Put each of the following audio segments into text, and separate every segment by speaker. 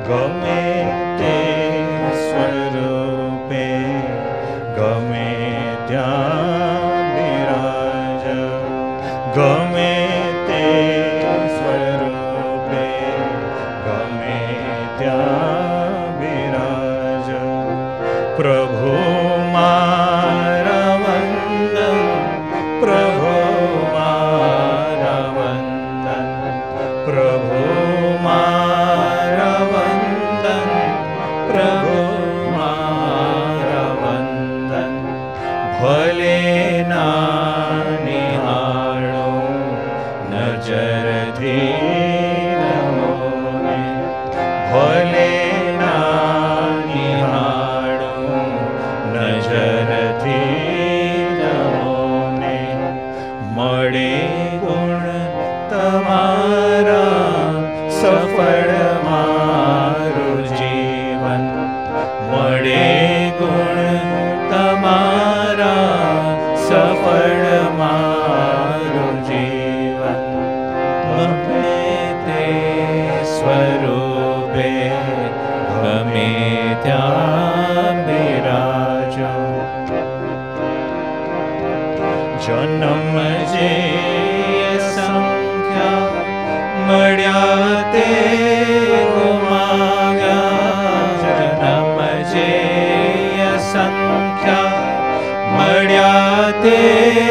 Speaker 1: ગમે તે સ્વરૂપે ગમે ત્યાં બિરાજ, ગમે તે સ્વરૂપે ગમે ત્યાં બિરાજ. પ્રભુ મારા વંદન, પ્રભુ મારા વંદન, પ્રભુ મારા વંદન, પ્રભુ મારા વંદન. ભલે ના નિહાળો નજરથી નમોને, ભલે ના નિહાળો નજરથી નમોને. મળે ગુણ તમારા સફળ મારું જીવન, મળે ગુણ તમારા સફળ મારું જીવન. ગમે તે સ્વરૂપે ગમે ત્યાં બિરાજો. જન્મ જે સંખ્યા મળ્યા તે ગુમાવ્યા, જન્મ જે સંખ્યા મળ્યા તે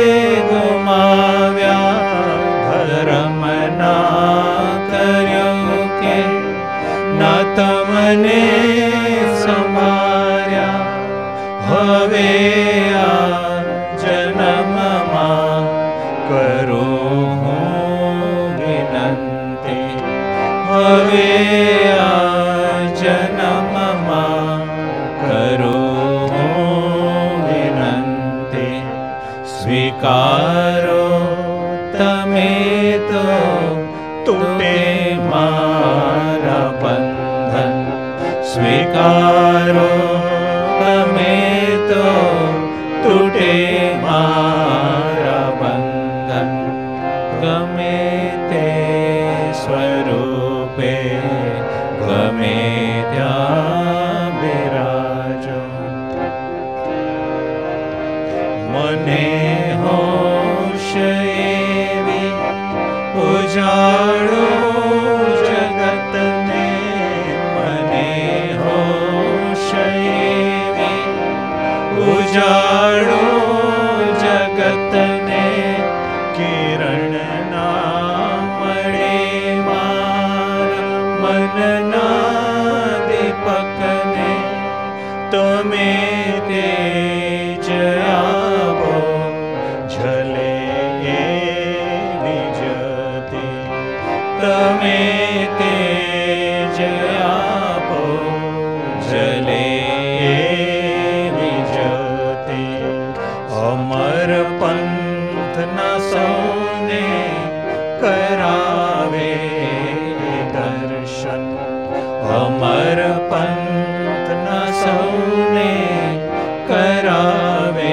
Speaker 1: ગુમાવ્યા. ધર્મ ના કર્યો કે ના તમને સંભાળ્યા. હવે આ જન્મમાં કરું હું વિનંતી, હવે આ જન્મમાં કરું હું વિનંતી. સ્વીકારો તમે તો તૂટે મારા બંધન, સ્વીકારો તમે તો તૂટે મારા બંધન. ગમે તે સ્વરૂપે ગમે ત્યાં બિરાજો. મને હોશ એવી ઉજાડો જગતને, મને હોશ એવી ઉજાડો જગતને. કિરણ ના મળે મારા મનના દીપકને, તમે તેજ આપો જલે એવી જ્યોતિ, તમે તેજ આપો જલે એવી જ્યોતિ. અમર પંથના સૌને કરાવે દર્શન, અમર પંથના સૌને કરાવે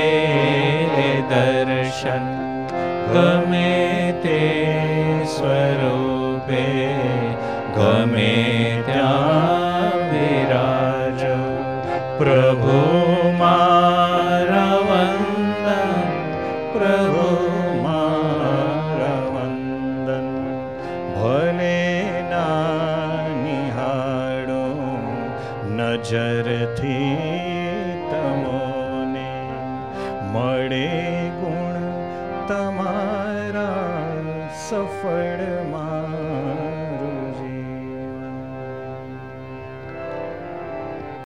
Speaker 1: દર્શન. ગમે તે સ્વરૂપે ગમે ત્યાં બિરાજો. પ્રભુ મારા વંદન, પ્રભુ મારા વંદન. ભલે ના નિહાળો નજરથી તમોને, મળે ગુણ તમારા સફળ મારું